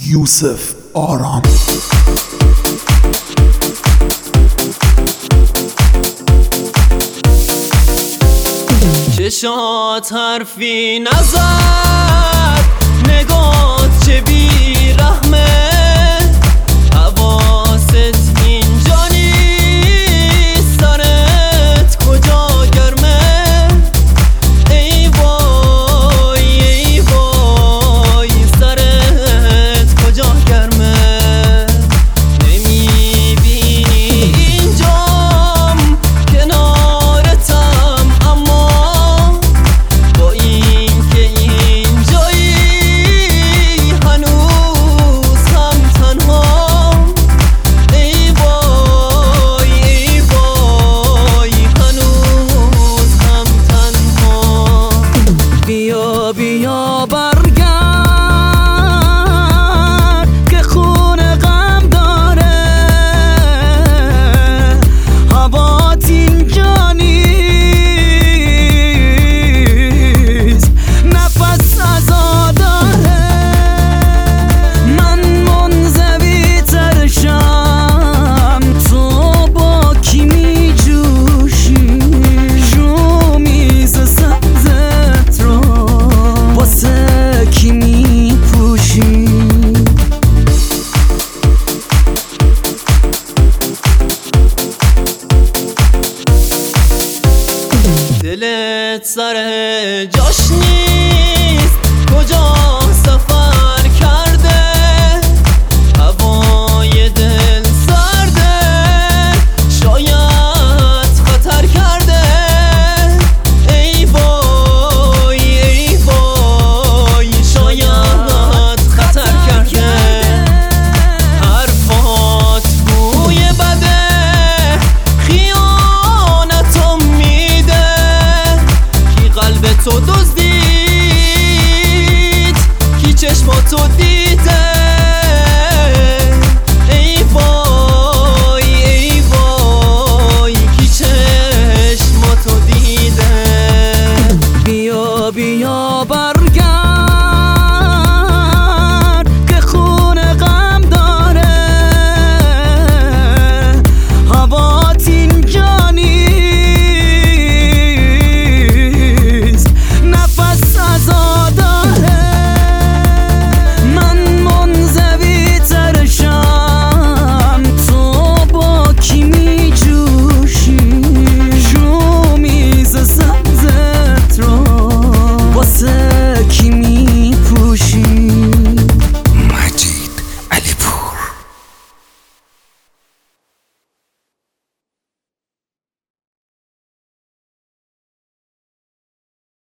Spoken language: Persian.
یوسف آرام. چشات حرفی نزد، نگات چه بیرحمه، حواست اینجا نیست، سرت کجا گرمه. ای وای ای وای سرت کجا گرمه. نمیبینی اینجام کنارتم، اما با این که اینجایی هنوز هم تنها. ای وای ای وای هنوز هم تنها. بیا بیا برگرد که خون غم داره، هوات اینجا نیست، نفس عزاداره. من منزوی ترشم، تو با کی می جوشی، شومیز سبزت رو واسه کی می پوشی. دلت سر جاش نیست، کجا سفر کرده، هوای دل سرده، شاید خطر کرده. ای وای ای وای شاید خطر کرده. حرفات بوی بده، خیانتم میده، کی قلب تو دزدید، کی چشماتو دیده.